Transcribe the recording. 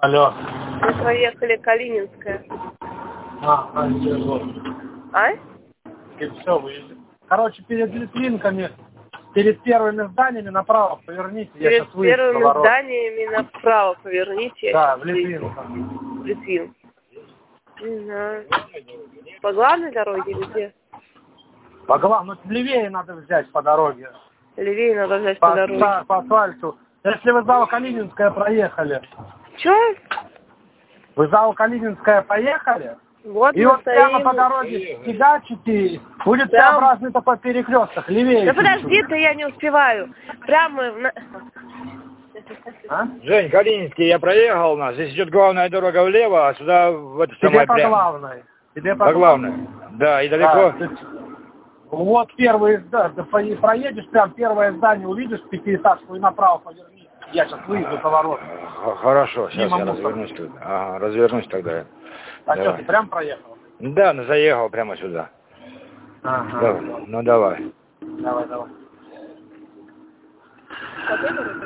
Алло. Мы проехали Калининская. А? И все, выезжай. Короче, перед Литвинками, перед первыми зданиями направо поверните. Я Перед сейчас выйду на первыми ворот. зданиями направо поверните. Да, в Литвинках. В Литвин. Не знаю. По главной дороге или где? По главному, левее надо взять по дороге. Левее надо взять по дороге. По асфальту. Если вы за Калининская проехали. Чё? Вы за Калининская поехали? Вот И мы вот стоим. прямо по дороге фигачите, будет Т-образный такой перекресток, левее. Да подожди ты, я не успеваю. Прямо... А? Жень, Калининский, я проехал у нас. Здесь идет главная дорога влево, а сюда в это самое Тебе по прямо. главной. Тебе По главной. Да, и далеко. Да, вот первый, да, ты проедешь, прям первое здание увидишь, пятиэтажку, и направо поверни. Я сейчас выйду за ворот. Хорошо, сейчас Мимо я мусора. развернусь тогда. Ага, развернусь тогда. А Давай. что, ты прям проехал? Да, ну заехал прямо сюда. Ага. Давай. Ну давай. Давай, давай.